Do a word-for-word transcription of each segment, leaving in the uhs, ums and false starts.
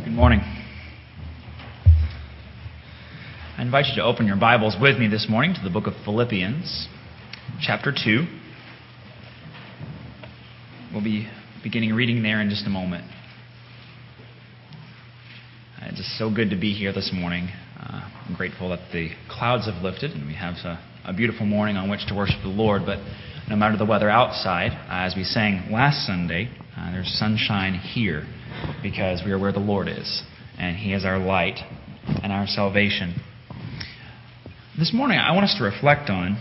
Good morning. I invite you to open your Bibles with me this morning to the book of Philippians, chapter two. We'll be beginning reading there in just a moment. It's just so good to be here this morning. Uh, I'm grateful that the clouds have lifted and we have a, a beautiful morning on which to worship the Lord. But no matter the weather outside, uh, as we sang last Sunday, uh, there's sunshine here because we are where the Lord is, and He is our light and our salvation. This morning, I want us to reflect on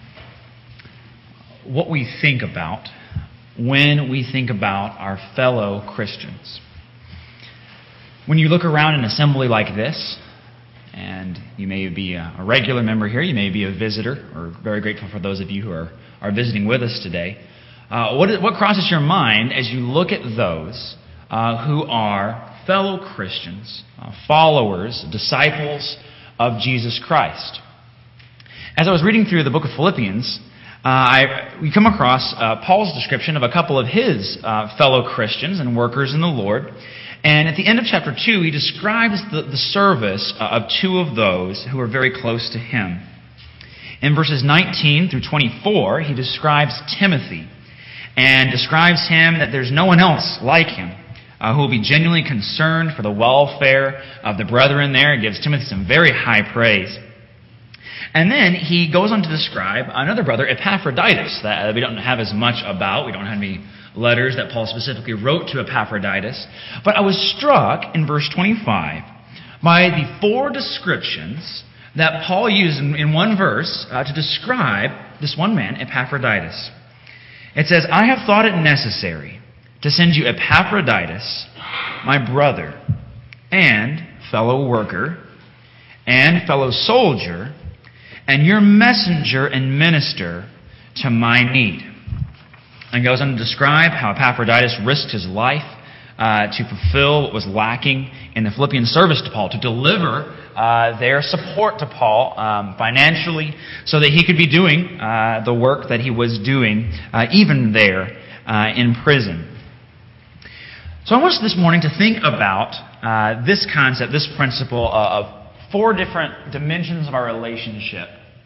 what we think about when we think about our fellow Christians. When you look around an assembly like this, and you may be a regular member here, you may be a visitor, or very grateful for those of you who are, are visiting with us today, uh, what, is, what crosses your mind as you look at those uh, who are fellow Christians, uh, followers, disciples of Jesus Christ? As I was reading through the book of Philippians, uh, I, we come across uh, Paul's description of a couple of his uh, fellow Christians and workers in the Lord. And at the end of chapter two, he describes the, the service of two of those who are very close to him. In verses nineteen through twenty-four, he describes Timothy and describes him that there's no one else like him uh, who will be genuinely concerned for the welfare of the brethren there. He gives Timothy some very high praise. And then he goes on to describe another brother, Epaphroditus, that we don't have as much about. We don't have any letters that Paul specifically wrote to Epaphroditus. But I was struck in verse twenty-five by the four descriptions that Paul used in, in one verse uh, to describe this one man, Epaphroditus. It says, "I have thought it necessary to send you Epaphroditus, my brother, and fellow worker, and fellow soldier, and your messenger and minister to my need." And goes on to describe how Epaphroditus risked his life uh, to fulfill what was lacking in the Philippian service to Paul, to deliver uh, their support to Paul um, financially so that he could be doing uh, the work that he was doing uh, even there uh, in prison. So I want us this morning to think about uh, this concept, this principle of four different dimensions of our relationship.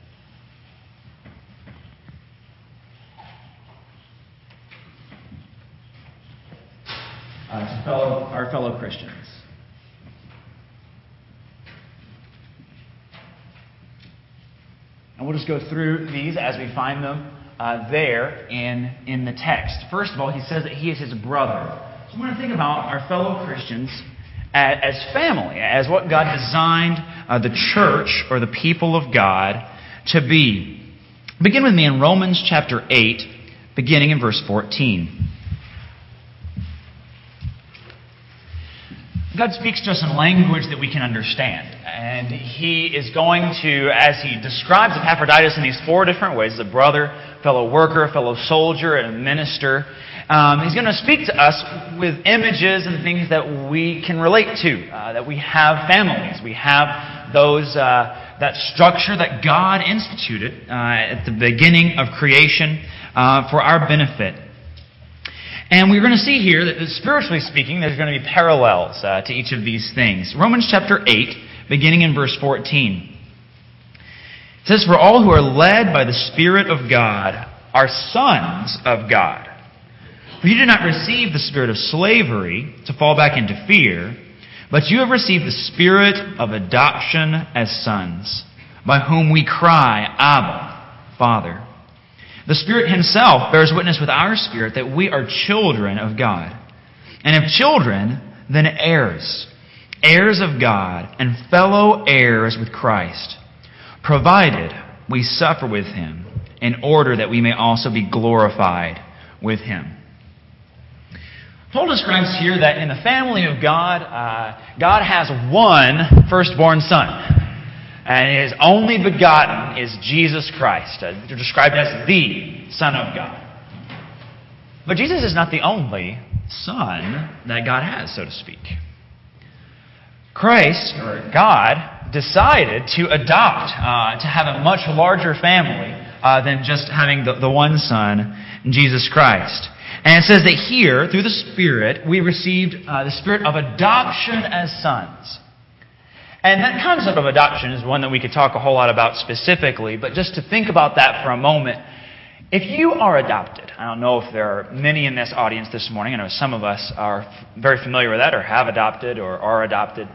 Uh, to fellow, our fellow Christians. And we'll just go through these as we find them uh, there in, in the text. First of all, he says that he is his brother. So we want to think about our fellow Christians as, as family, as what God designed uh, the church or the people of God to be. Begin with me in Romans chapter eight, beginning in verse fourteen. God speaks to us in language that we can understand. And He is going to, as He describes Epaphroditus in these four different ways, a brother, fellow worker, fellow soldier, and a minister, um, He's going to speak to us with images and things that we can relate to, uh, that we have families, we have those uh, that structure that God instituted uh, at the beginning of creation uh, for our benefit. And we're going to see here that, spiritually speaking, there's going to be parallels uh, to each of these things. Romans chapter eight, beginning in verse fourteen. It says, "For all who are led by the Spirit of God are sons of God. For you did not receive the spirit of slavery to fall back into fear, but you have received the Spirit of adoption as sons, by whom we cry, Abba, Father. The Spirit Himself bears witness with our spirit that we are children of God. And if children, then heirs, heirs of God, and fellow heirs with Christ, provided we suffer with Him, in order that we may also be glorified with Him." Paul describes here that in the family of God, uh, God has one firstborn son. And His only begotten is Jesus Christ, uh, described as the Son of God. But Jesus is not the only Son that God has, so to speak. Christ, or God, decided to adopt, uh, to have a much larger family uh, than just having the, the one Son, Jesus Christ. And it says that here, through the Spirit, we received uh, the spirit of adoption as sons. And that concept of adoption is one that we could talk a whole lot about specifically, but just to think about that for a moment, if you are adopted, I don't know if there are many in this audience this morning, I know some of us are very familiar with that or have adopted or are adopted.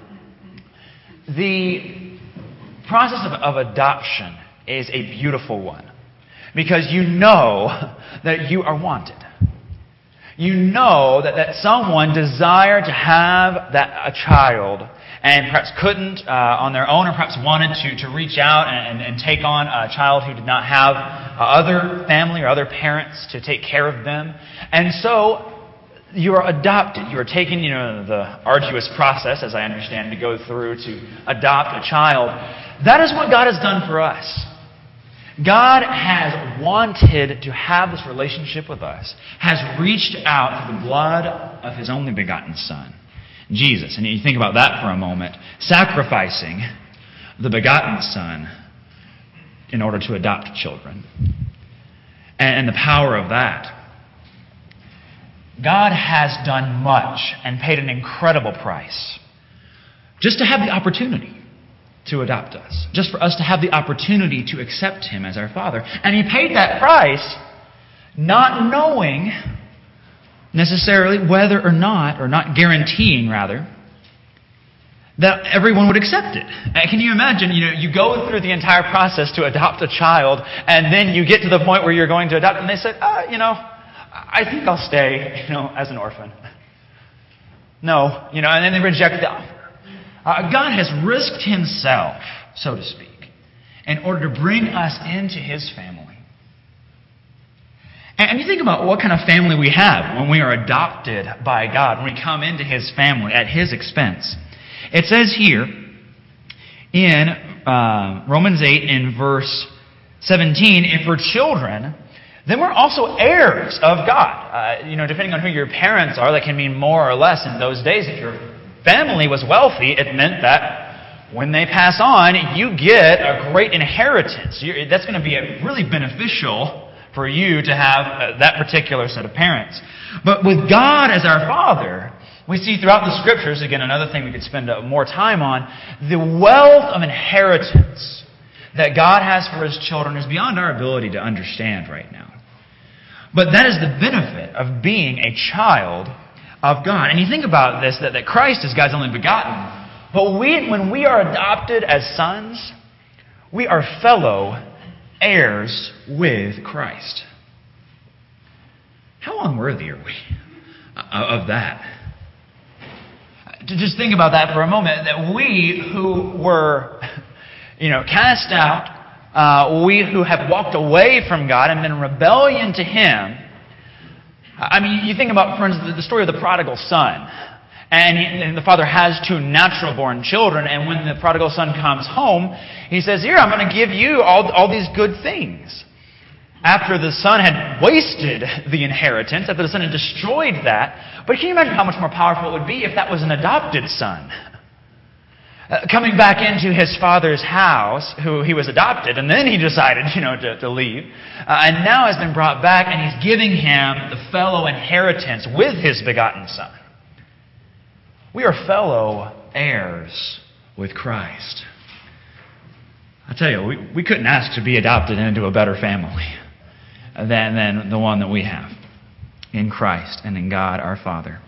The process of, of adoption is a beautiful one because you know that you are wanted. You know that, that someone desired to have that a child and perhaps couldn't uh, on their own or perhaps wanted to, to reach out and, and take on a child who did not have uh, other family or other parents to take care of them. And so you are adopted. You are taken, you know, the arduous process, as I understand, to go through to adopt a child. That is what God has done for us. God has wanted to have this relationship with us, has reached out through the blood of His only begotten Son, Jesus. And you think about that for a moment, sacrificing the begotten Son in order to adopt children. And the power of that. God has done much and paid an incredible price just to have the opportunity to adopt us, just for us to have the opportunity to accept Him as our Father. And He paid that price not knowing necessarily whether or not, or not guaranteeing rather, that everyone would accept it. Can you imagine, you know, you go through the entire process to adopt a child, and then you get to the point where you're going to adopt, and they said, uh, you know, I think I'll stay, you know, as an orphan. No, you know, and then they reject the offer. Uh, God has risked Himself, so to speak, in order to bring us into His family. And you think about what kind of family we have when we are adopted by God, when we come into His family at His expense. It says here in uh, Romans eight in verse seventeen, if we're children, then we're also heirs of God. Uh, you know, depending on who your parents are, that can mean more or less in those days. If your family was wealthy, it meant that when they pass on, you get a great inheritance. You're, that's going to be a really beneficial for you to have uh, that particular set of parents. But with God as our Father, we see throughout the Scriptures, again, another thing we could spend uh, more time on, the wealth of inheritance that God has for His children is beyond our ability to understand right now. But that is the benefit of being a child of God. And you think about this, that, that Christ is God's only begotten. But we, when we are adopted as sons, we are fellow heirs with Christ. How unworthy are we of that? To just think about that for a moment, that we who were, you know, cast out, uh, we who have walked away from God and been in rebellion to Him. I mean, you think about, friends, the story of the prodigal son. And, he, and the father has two natural-born children, and when the prodigal son comes home, he says, here, I'm going to give you all, all these good things. After the son had wasted the inheritance, after the son had destroyed that. But can you imagine how much more powerful it would be if that was an adopted son? Uh, coming back into his father's house, who he was adopted, and then he decided, you know, to, to leave. Uh, and now has been brought back, and he's giving him the fellow inheritance with his begotten son. We are fellow heirs with Christ. I tell you, we, we couldn't ask to be adopted into a better family than, than the one that we have in Christ and in God our Father.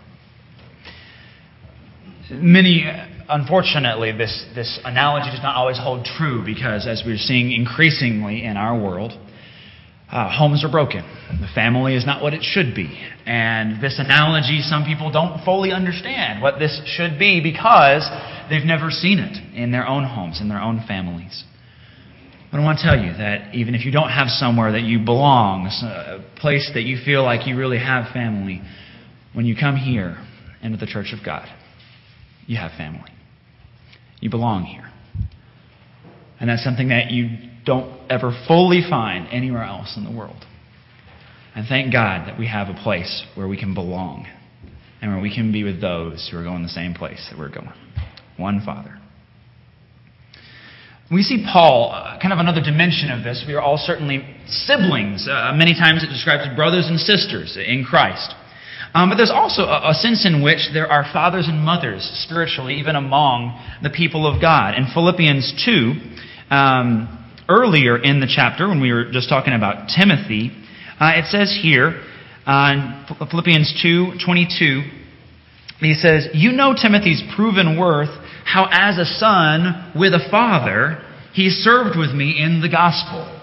Many, unfortunately, this, this analogy does not always hold true because, as we're seeing increasingly in our world, Uh, homes are broken. The family is not what it should be. And this analogy, some people don't fully understand what this should be because they've never seen it in their own homes, in their own families. But I want to tell you that even if you don't have somewhere that you belong, a place that you feel like you really have family, when you come here into the church of God, you have family. You belong here. And that's something that you don't ever fully find anywhere else in the world. And thank God that we have a place where we can belong and where we can be with those who are going the same place that we're going. One Father. we see Paul, uh, kind of another dimension of this. We are all certainly siblings. Uh, many times it describes brothers and sisters in Christ. Um, but there's also a, a sense in which there are fathers and mothers spiritually, even among the people of God. In Philippians two, um, earlier in the chapter, when we were just talking about Timothy, uh, it says here, uh, in Philippians two twenty-two, he says, "You know Timothy's proven worth, how as a son with a father, he served with me in the gospel."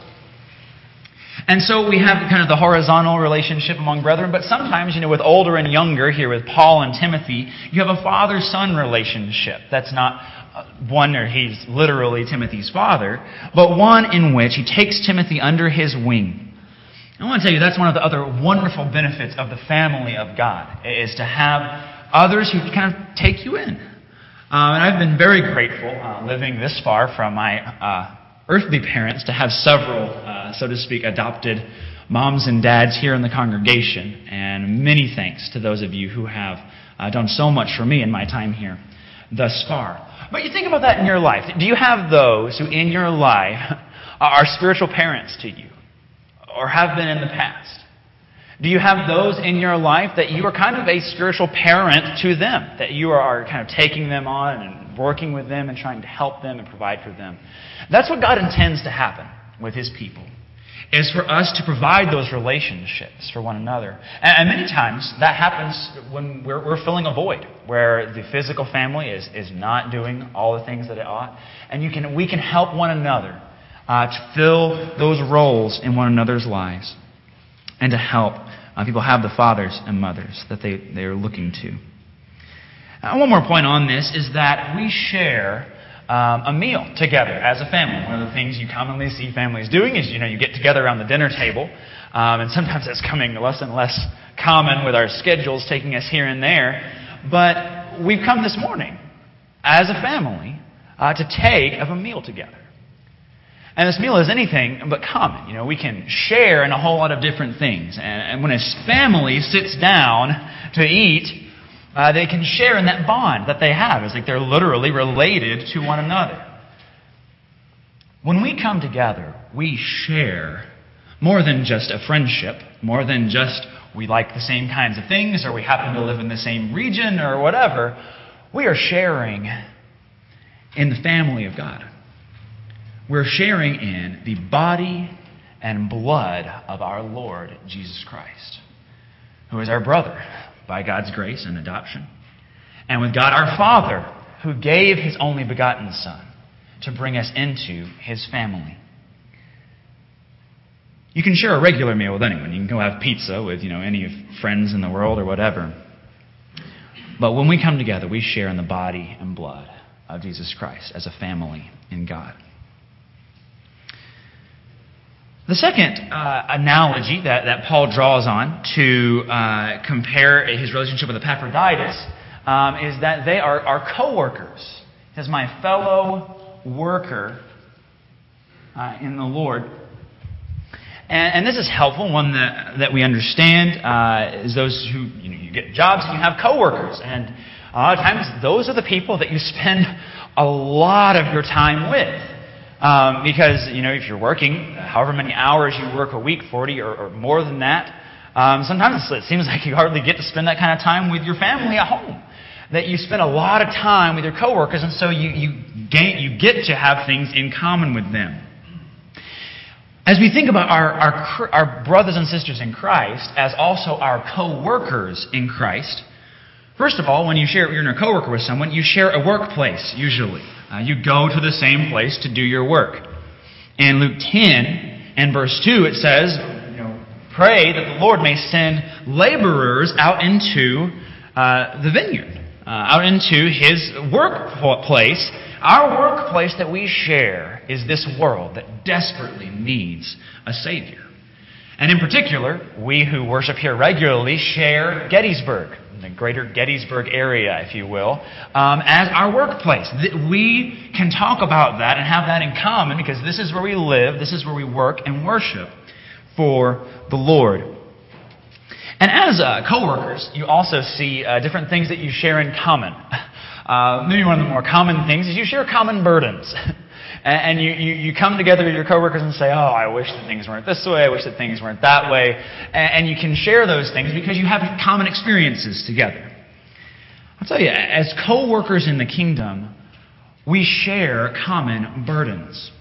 And so we have kind of the horizontal relationship among brethren, but sometimes, you know, with older and younger, here with Paul and Timothy, you have a father-son relationship. That's not one where he's literally Timothy's father, but one in which he takes Timothy under his wing. I want to tell you, that's one of the other wonderful benefits of the family of God, is to have others who kind of take you in. Um, and I've been very grateful uh, living this far from my uh, earthly parents to have several, uh, so to speak, adopted moms and dads here in the congregation. And many thanks to those of you who have uh, done so much for me in my time here thus far. But you think about that in your life. Do you have those who in your life are spiritual parents to you, or have been in the past? Do you have those in your life that you are kind of a spiritual parent to them, that you are kind of taking them on and working with them and trying to help them and provide for them? That's what God intends to happen with His people, is for us to provide those relationships for one another. And many times that happens when we're, we're filling a void, where the physical family is, is not doing all the things that it ought. And you can we can help one another uh, to fill those roles in one another's lives, and to help uh, people have the fathers and mothers that they, they are looking to. Uh, one more point on this is that we share um, a meal together as a family. One of the things you commonly see families doing is, you know, you get together around the dinner table, um, and sometimes that's coming less and less common with our schedules taking us here and there. But we've come this morning as a family uh, to take of a meal together. And this meal is anything but common. You know, we can share in a whole lot of different things. And, and when a family sits down to eat, uh, they can share in that bond that they have. It's like they're literally related to one another. When we come together, we share more than just a friendship, more than just we like the same kinds of things, or we happen to live in the same region, or whatever. We are sharing in the family of God. We're sharing in the body and blood of our Lord Jesus Christ, who is our brother by God's grace and adoption, and with God our Father, who gave His only begotten Son to bring us into His family. You can share a regular meal with anyone. You can go have pizza with, you know, any friends in the world or whatever. But when we come together, we share in the body and blood of Jesus Christ as a family in God. The second uh, analogy that, that Paul draws on to uh, compare his relationship with Epaphroditus um, is that they are, are co-workers. He says, my fellow worker uh, in the Lord. And, and this is helpful, one that, that we understand uh, is those who, you know, you get jobs and you have co-workers. And a lot of times those are the people that you spend a lot of your time with. Um, because, you know, if you're working, however many hours you work a week, forty or, or more than that, um, sometimes it seems like you hardly get to spend that kind of time with your family at home. That you spend a lot of time with your coworkers, and so you, you, gain, you get to have things in common with them. As we think about our, our, our brothers and sisters in Christ as also our co-workers in Christ, first of all, when you share, you're in a coworker with someone, you share a workplace, usually. Uh, you go to the same place to do your work. In Luke ten and verse two, it says, you know, pray that the Lord may send laborers out into uh, the vineyard, uh, out into His workplace. Our workplace that we share is this world that desperately needs a Savior. And in particular, we who worship here regularly share Gettysburg, the greater Gettysburg area, if you will, um, as our workplace. We can talk about that and have that in common because this is where we live, this is where we work and worship for the Lord. And as uh, co-workers, you also see uh, different things that you share in common. Uh, maybe one of the more common things is you share common burdens. And you, you, you come together with your coworkers and say, oh, I wish that things weren't this way, I wish that things weren't that way. And you can share those things because you have common experiences together. I'll tell you, as co-workers in the kingdom, we share common burdens.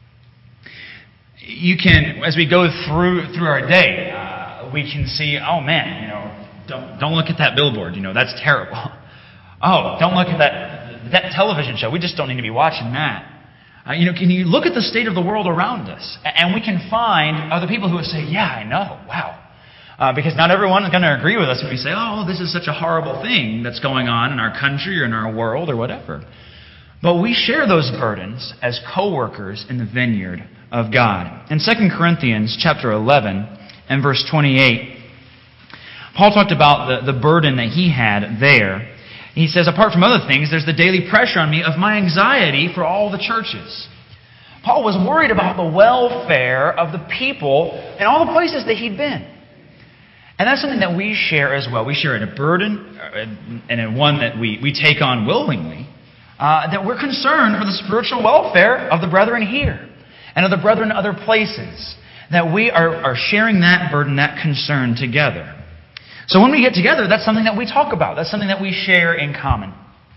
You can, as we go through through our day, uh, we can see, oh man, you know, don't don't look at that billboard, you know, that's terrible. Oh, don't look at that that television show. We just don't need to be watching that. Uh, you know, can you look at the state of the world around us? And we can find other people who will say, yeah, I know, wow. Uh, because not everyone is going to agree with us when we say, oh, this is such a horrible thing that's going on in our country or in our world or whatever. But we share those burdens as co-workers in the vineyard of God. In Second Corinthians chapter eleven and verse twenty-eight, Paul talked about the, the burden that he had there. He says, apart from other things, there's the daily pressure on me of my anxiety for all the churches. Paul was worried about the welfare of the people in all the places that he'd been. And that's something that we share as well. We share in a burden, and in one that we, we take on willingly, uh, that we're concerned for the spiritual welfare of the brethren here and of the brethren in other places. That we are, are sharing that burden, that concern together. So when we get together, that's something that we talk about. That's something that we share in common.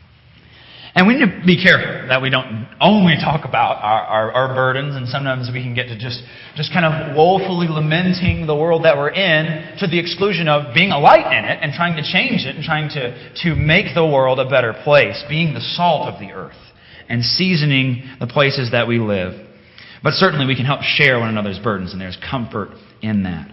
And we need to be careful that we don't only talk about our, our, our burdens, and sometimes we can get to just, just kind of woefully lamenting the world that we're in to the exclusion of being a light in it and trying to change it and trying to, to make the world a better place, being the salt of the earth and seasoning the places that we live. But certainly we can help share one another's burdens, and there's comfort in that.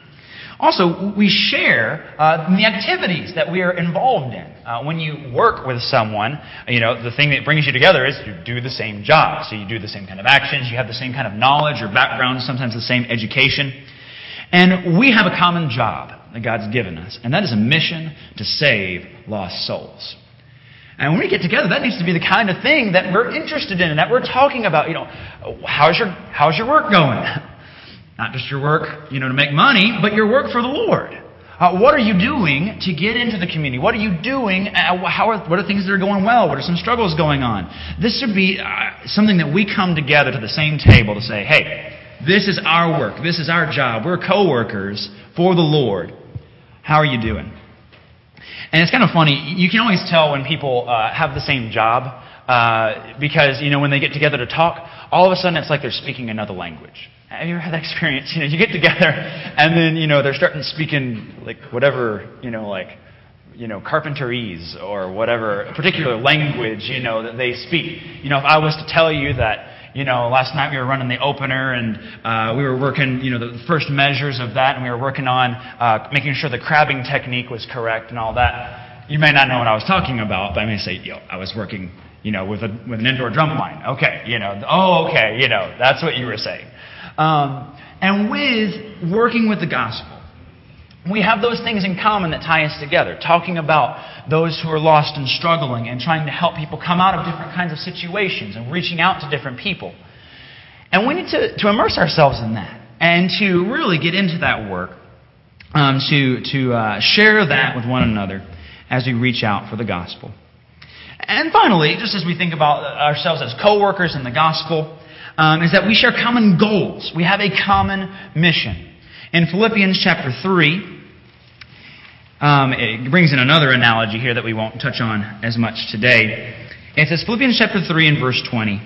Also, we share uh, the activities that we are involved in. Uh, when you work with someone, you know, the thing that brings you together is you do the same job. So you do the same kind of actions, you have the same kind of knowledge or background, sometimes the same education. And we have a common job that God's given us, and that is a mission to save lost souls. And when we get together, that needs to be the kind of thing that we're interested in and that we're talking about. You know, how's your how's your work going? Not just your work, you know, to make money, but your work for the Lord. Uh, what are you doing to get into the community? What are you doing? Uh, how are, what are things that are going well? What are some struggles going on? This should be uh, something that we come together to the same table to say, hey, this is our work. This is our job. We're co-workers for the Lord. How are you doing? And it's kind of funny. You can always tell when people uh, have the same job uh, because, you know, when they get together to talk, all of a sudden it's like they're speaking another language. Have you ever had that experience? You know, you get together and then, you know, they're starting speaking like whatever, you know, like, you know, carpenterese or whatever particular language, you know, that they speak. You know, if I was to tell you that, you know, last night we were running the opener and uh, we were working, you know, the first measures of that, and we were working on uh, making sure the crabbing technique was correct and all that. You may not know what I was talking about, but I may say, you know, I was working, you know, with a with an indoor drum line. Okay, you know, oh, okay, you know, that's what you were saying. Um, and with working with the gospel, we have those things in common that tie us together. Talking about those who are lost and struggling and trying to help people come out of different kinds of situations and reaching out to different people. And we need to, to immerse ourselves in that and to really get into that work, um, to, to uh, share that with one another as we reach out for the gospel. And finally, just as we think about ourselves as co-workers in the gospel, Um, is that we share common goals. We have a common mission. In Philippians chapter three, um, it brings in another analogy here that we won't touch on as much today. It says, Philippians chapter three and verse twenty,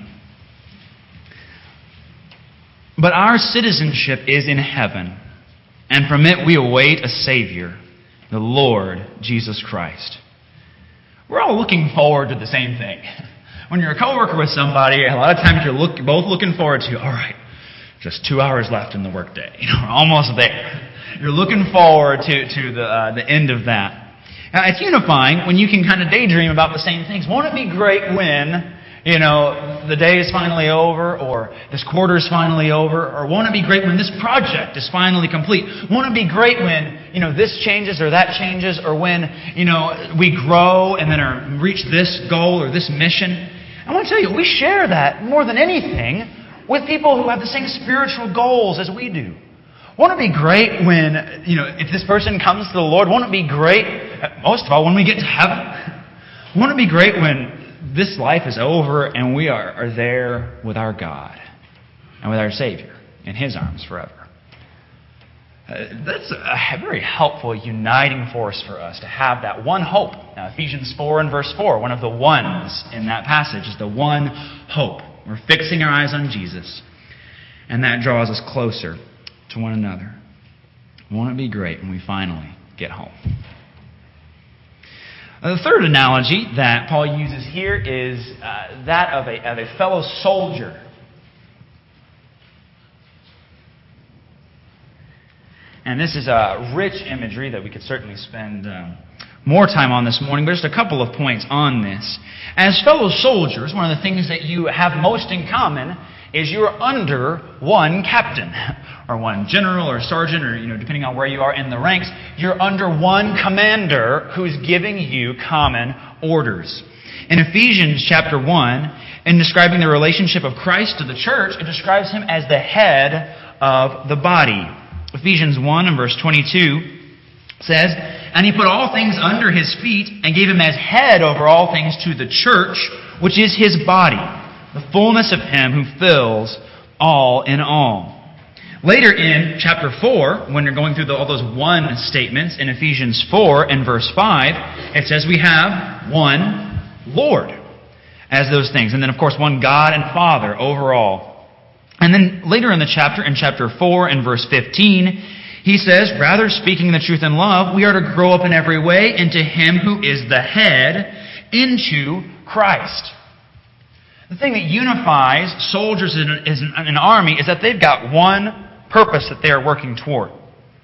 but our citizenship is in heaven, and from it we await a Savior, the Lord Jesus Christ. We're all looking forward to the same thing. When you're a coworker with somebody, a lot of times you're look, both looking forward to, all right, just two hours left in the workday. You know, we're almost there. You're looking forward to, to the uh, the end of that. Now, it's unifying when you can kind of daydream about the same things. Won't it be great when, you know, the day is finally over, or this quarter is finally over, or won't it be great when this project is finally complete? Won't it be great when, you know, this changes or that changes, or when, you know, we grow and then are, reach this goal or this mission? I want to tell you, we share that more than anything with people who have the same spiritual goals as we do. Won't it be great when, you know, if this person comes to the Lord, won't it be great, most of all, when we get to heaven? Won't it be great when this life is over and we are, are there with our God and with our Savior in His arms forever. Uh, that's a very helpful uniting force for us to have that one hope. Now, Ephesians four and verse four, one of the ones in that passage is the one hope. We're fixing our eyes on Jesus, and that draws us closer to one another. Won't it be great when we finally get home? Uh, the third analogy that Paul uses here is uh, that of a, of a fellow soldier. And this is a rich imagery that we could certainly spend um, more time on this morning, but just a couple of points on this. As fellow soldiers, one of the things that you have most in common is you're under one captain, or one general or sergeant, or you know, depending on where you are in the ranks, you're under one commander who's giving you common orders. In Ephesians chapter one, in describing the relationship of Christ to the church, it describes Him as the head of the body. Ephesians one and verse twenty-two says, "And He put all things under His feet, and gave Him as head over all things to the church, which is His body, the fullness of Him who fills all in all." Later in chapter four, when you're going through the, all those one statements, in Ephesians four and verse five, it says we have one Lord as those things. And then, of course, one God and Father overall. And then later in the chapter, in chapter four and verse fifteen, he says, "Rather, speaking the truth in love, we are to grow up in every way into Him who is the head, into Christ." The thing that unifies soldiers in an army is that they've got one purpose that they are working toward.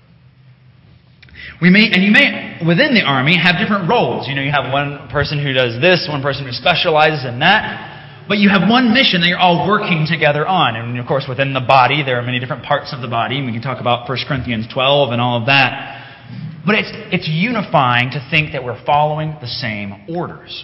We may, and you may, within the army, have different roles. You know, you have one person who does this, one person who specializes in that. But you have one mission that you're all working together on. And of course, within the body, there are many different parts of the body. And we can talk about First Corinthians twelve and all of that. But it's, it's unifying to think that we're following the same orders.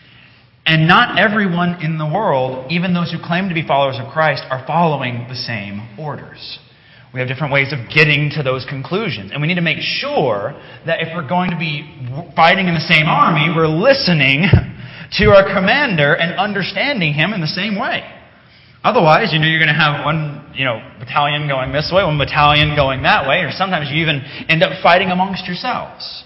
And not everyone in the world, even those who claim to be followers of Christ, are following the same orders. We have different ways of getting to those conclusions. And we need to make sure that if we're going to be fighting in the same army, we're listening to our commander and understanding him in the same way. Otherwise, you know, you're going to have one, you know, battalion going this way, one battalion going that way, or sometimes you even end up fighting amongst yourselves.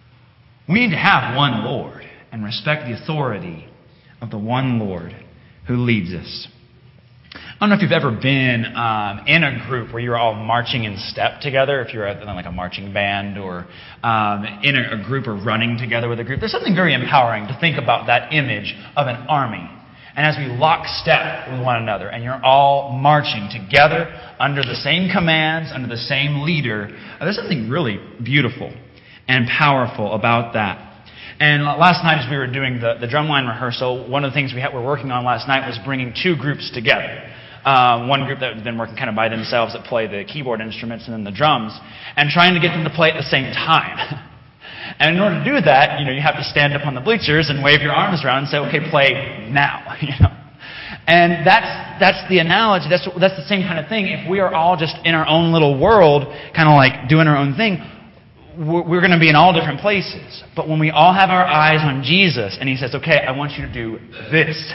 We need to have one Lord and respect the authority of the one Lord who leads us. I don't know if you've ever been um, in a group where you're all marching in step together, if you're in like a marching band or um, in a, a group or running together with a group. There's something very empowering to think about that image of an army. And as we lock step with one another and you're all marching together under the same commands, under the same leader, uh, there's something really beautiful and powerful about that. And last night as we were doing the, the drumline rehearsal, one of the things we had, were working on last night was bringing two groups together. Um, one group that had been working kind of by themselves that play the keyboard instruments and then the drums, and trying to get them to play at the same time. And in order to do that, you know, you have to stand up on the bleachers and wave your arms around and say, "Okay, play now." You know, and that's that's the analogy. That's that's the same kind of thing. If we are all just in our own little world, kind of like doing our own thing, we're going to be in all different places. But when we all have our eyes on Jesus, and He says, "Okay, I want you to do this,"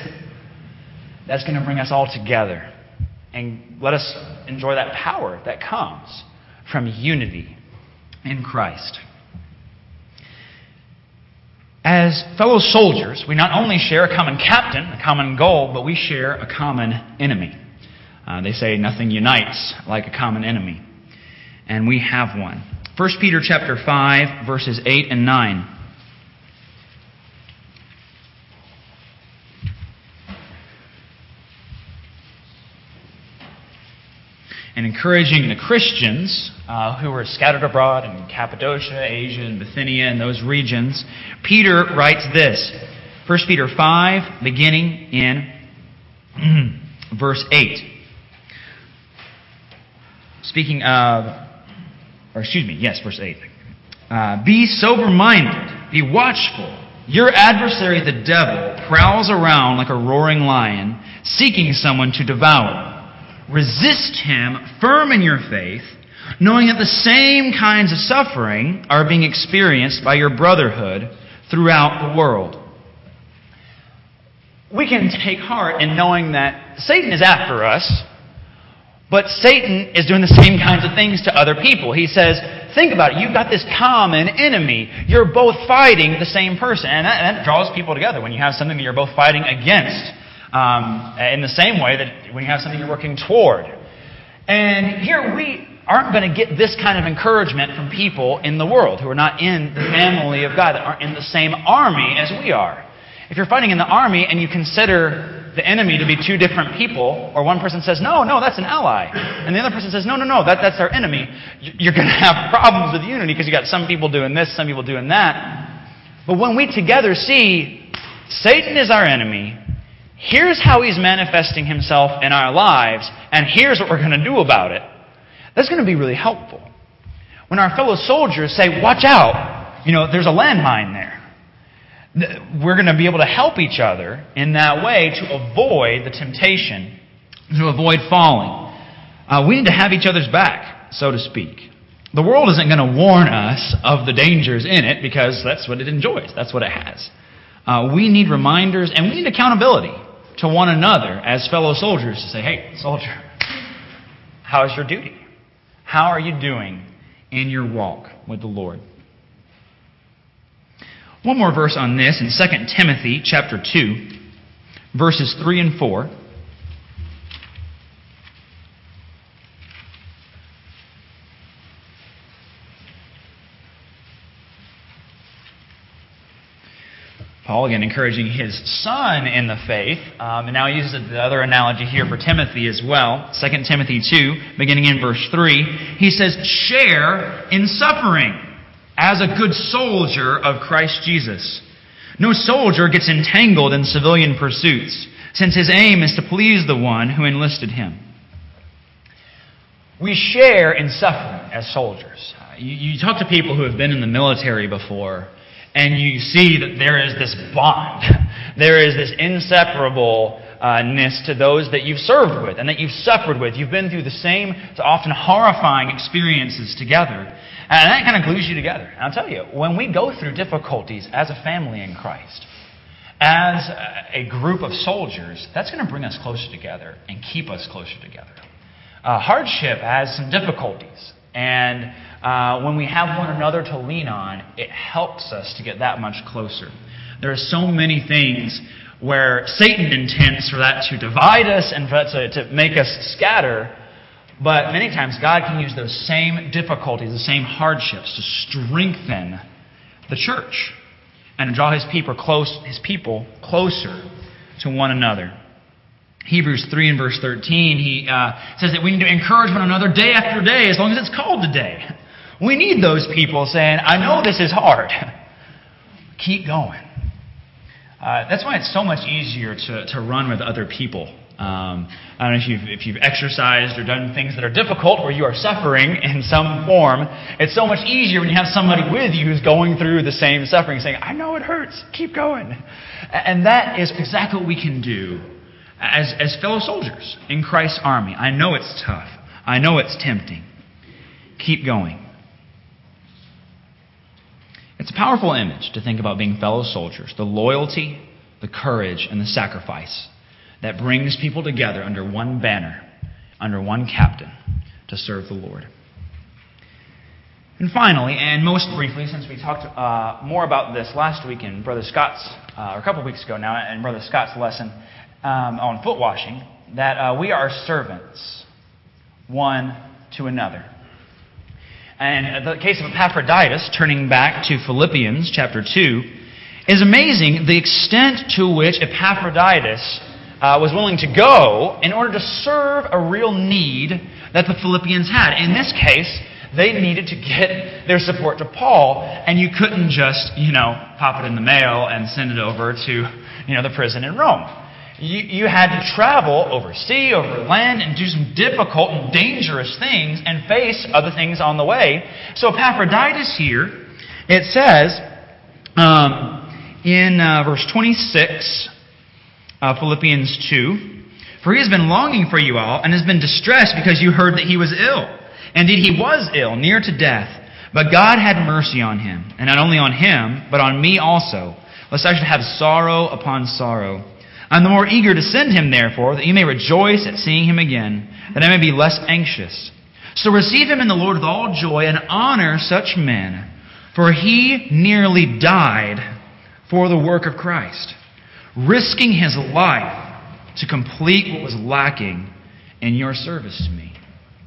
that's going to bring us all together. And let us enjoy that power that comes from unity in Christ. As fellow soldiers, we not only share a common captain, a common goal, but we share a common enemy. Uh, they say nothing unites like a common enemy. And we have one. First Peter chapter five, verses eight and nine. And encouraging the Christians uh, who were scattered abroad in Cappadocia, Asia, and Bithynia, and those regions, Peter writes this. First Peter five, beginning in verse eight. Speaking of, or excuse me, yes, verse eight. Uh, Be sober-minded, be watchful. Your adversary, the devil, prowls around like a roaring lion, seeking someone to devour. Resist him, firm in your faith, knowing that the same kinds of suffering are being experienced by your brotherhood throughout the world. we can take heart in knowing that Satan is after us, but Satan is doing the same kinds of things to other people. He says, think about it. You've got this common enemy. You're both fighting the same person. And that, that draws people together when you have something that you're both fighting against. Um, in the same way that when you have something you're working toward. And here we aren't going to get this kind of encouragement from people in the world who are not in the family of God, that aren't in the same army as we are. If you're fighting in the army and you consider the enemy to be two different people, or one person says, no, no, that's an ally, and the other person says, no, no, no, that, that's our enemy, you're going to have problems with unity because you got some people doing this, some people doing that. But when we together see Satan is our enemy, here's how he's manifesting himself in our lives, and here's what we're going to do about it, that's going to be really helpful. When our fellow soldiers say, watch out, you know, there's a landmine there, we're going to be able to help each other in that way to avoid the temptation, to avoid falling. Uh, we need to have each other's back, so to speak. The world isn't going to warn us of the dangers in it because that's what it enjoys. That's what it has. Uh, we need reminders and we need accountability to one another as fellow soldiers to say, hey, soldier, how is your duty? How are you doing in your walk with the Lord? One more verse on this in Second Timothy chapter two, verses three and four. Paul, again, encouraging his son in the faith. Um, and now he uses the other analogy here for Timothy as well. Second Timothy two, beginning in verse three. He says, share in suffering as a good soldier of Christ Jesus. No soldier gets entangled in civilian pursuits, since his aim is to please the one who enlisted him. We share in suffering as soldiers. You, you talk to people who have been in the military before, and you see that there is this bond. There is this inseparableness to those that you've served with and that you've suffered with. You've been through the same, often horrifying experiences together. And that kind of glues you together. And I'll tell you, when we go through difficulties as a family in Christ, as a group of soldiers, that's going to bring us closer together and keep us closer together. Uh, hardship has some difficulties. And uh, when we have one another to lean on, it helps us to get that much closer. There are so many things where Satan intends for that to divide us and for that to, to make us scatter. But many times God can use those same difficulties, the same hardships to strengthen the church and to draw His people close, His people closer to one another. Hebrews three and verse thirteen, he uh, says that we need to encourage one another day after day, as long as it's called today. We need those people saying, I know this is hard. Keep going. Uh, that's why it's so much easier to, to run with other people. Um, I don't know if you've, if you've exercised or done things that are difficult where you are suffering in some form. It's so much easier when you have somebody with you who's going through the same suffering saying, I know it hurts, keep going. And that is exactly what we can do as, as fellow soldiers in Christ's army. I know it's tough. I know it's tempting. Keep going. It's a powerful image to think about being fellow soldiers. The loyalty, the courage, and the sacrifice that brings people together under one banner, under one captain, to serve the Lord. And finally, and most briefly, since we talked uh, more about this last week in Brother Scott's, uh, or a couple weeks ago now, in Brother Scott's lesson um, on foot washing, that uh, we are servants one to another. And the case of Epaphroditus, turning back to Philippians chapter two, is amazing the extent to which Epaphroditus Uh, was willing to go in order to serve a real need that the Philippians had. In this case, they needed to get their support to Paul, and you couldn't just, you know, pop it in the mail and send it over to, you know, the prison in Rome. You, you had to travel over sea, over land, and do some difficult and dangerous things and face other things on the way. So Epaphroditus here, it says um, in uh, verse twenty-six, Uh, Philippians two, for he has been longing for you all and has been distressed because you heard that he was ill. Indeed, he was ill, near to death. But God had mercy on him, and not only on him, but on me also, lest I should have sorrow upon sorrow. I'm the more eager to send him, therefore, that you may rejoice at seeing him again, that I may be less anxious. So receive him in the Lord with all joy and honor such men, for he nearly died for the work of Christ, risking his life to complete what was lacking in your service to me.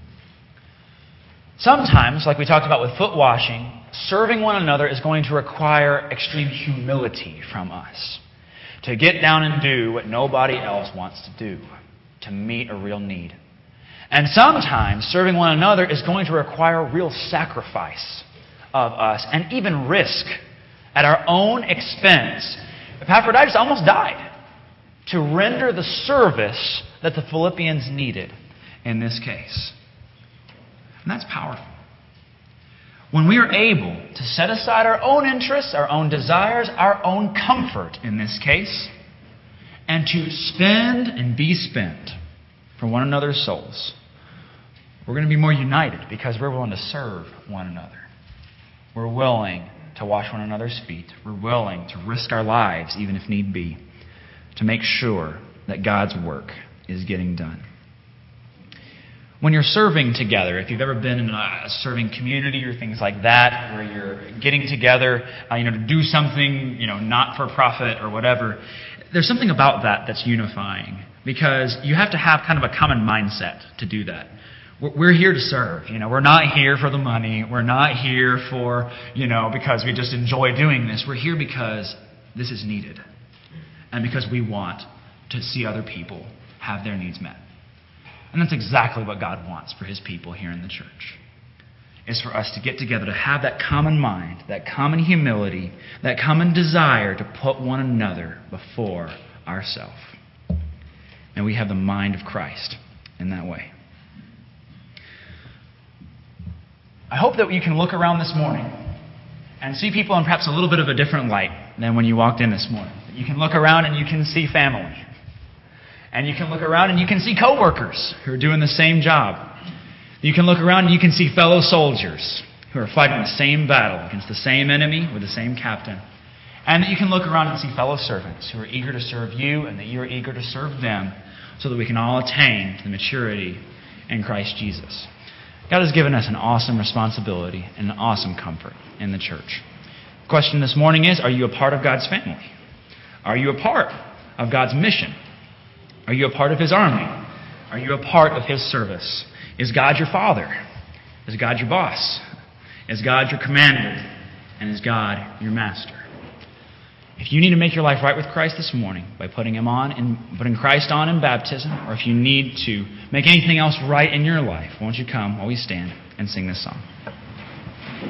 Sometimes, like we talked about with foot washing, serving one another is going to require extreme humility from us. To get down and do what nobody else wants to do, to meet a real need. And sometimes serving one another is going to require real sacrifice of us and even risk at our own expense. Epaphroditus almost died to render the service that the Philippians needed in this case. And that's powerful. When we are able to set aside our own interests, our own desires, our own comfort in this case, and to spend and be spent for one another's souls, we're going to be more united because we're willing to serve one another. We're willing to wash one another's feet. We're willing to risk our lives, even if need be, to make sure that God's work is getting done. When you're serving together, if you've ever been in a serving community or things like that, where you're getting together, uh, you know, to do something, you know, not for profit or whatever, there's something about that that's unifying because you have to have kind of a common mindset to do that. We're here to serve. You know, we're not here for the money. We're not here for, you know, because we just enjoy doing this. We're here because this is needed, and because we want to see other people have their needs met. And that's exactly what God wants for his people here in the church. Is for us to get together, to have that common mind, that common humility, that common desire to put one another before ourselves. And we have the mind of Christ in that way. I hope that you can look around this morning and see people in perhaps a little bit of a different light than when you walked in this morning. You can look around and you can see family. And you can look around and you can see coworkers who are doing the same job. You can look around and you can see fellow soldiers who are fighting the same battle against the same enemy with the same captain. And that you can look around and see fellow servants who are eager to serve you and that you are eager to serve them so that we can all attain to the maturity in Christ Jesus. God has given us an awesome responsibility and an awesome comfort in the church. The question this morning is, are you a part of God's family? Are you a part of God's mission? Are you a part of his army? Are you a part of his service? Is God your father? Is God your boss? Is God your commander? And is God your master? If you need to make your life right with Christ this morning by putting him on and putting Christ on in baptism, or if you need to make anything else right in your life, won't you come while we stand and sing this song?